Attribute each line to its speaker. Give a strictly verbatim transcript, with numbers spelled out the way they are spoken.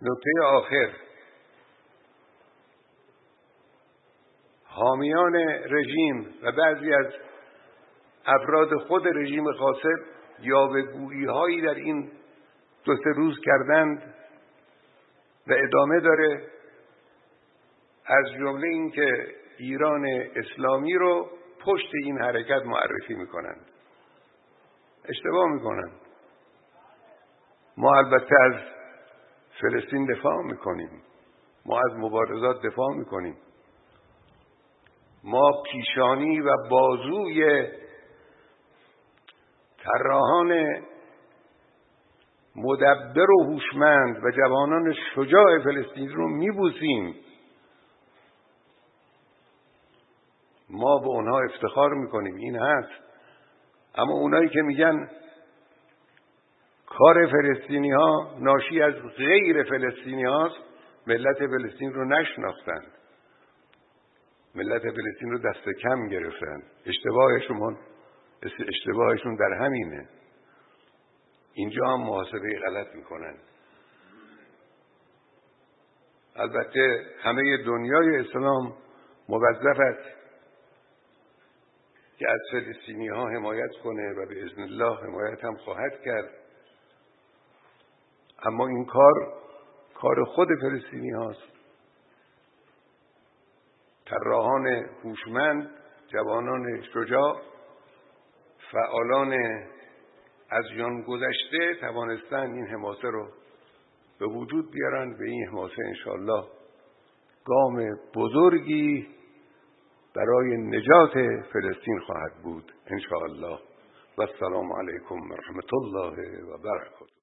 Speaker 1: نکته آخر، حامیان رژیم و بعضی از افراد خود رژیم غاصب یاوه‌گویی هایی در این دو سه روز کردند و ادامه داره، از جمله این که ایران اسلامی رو پشت این حرکت معرفی میکنند. اشتباه میکنند. ما البته از فلسطین دفاع میکنیم، ما از مبارزات دفاع میکنیم، ما پیشانی و بازوی طراحان مدبر و هوشمند و جوانان شجاع فلسطین رو میبوسیم. ما به اونها افتخار میکنیم، این هست. اما اونایی که میگن کار فلسطینی ها ناشی از غیر فلسطینی هاست، ملت فلسطین رو نشناختند، ملت فلسطین رو دست کم گرفتند. اشتباهشون اشتباهشون در همینه. اینجا هم محاسبه غلط میکنن. البته همه دنیای اسلام موظف است که از فلسطینی ها حمایت کنه و به اذن الله حمایت هم خواهد کرد، اما این کار کار خود فلسطینی هاست. طراحان هوشمند، جوانان شجاع، فعالان از جان گذشته توانستن این حماسه رو به وجود بیارن. به این حماسه انشاءالله گام بزرگی برای نجات فلسطین خواهد بود انشاءالله. و السلام علیکم و رحمت الله و برکاته.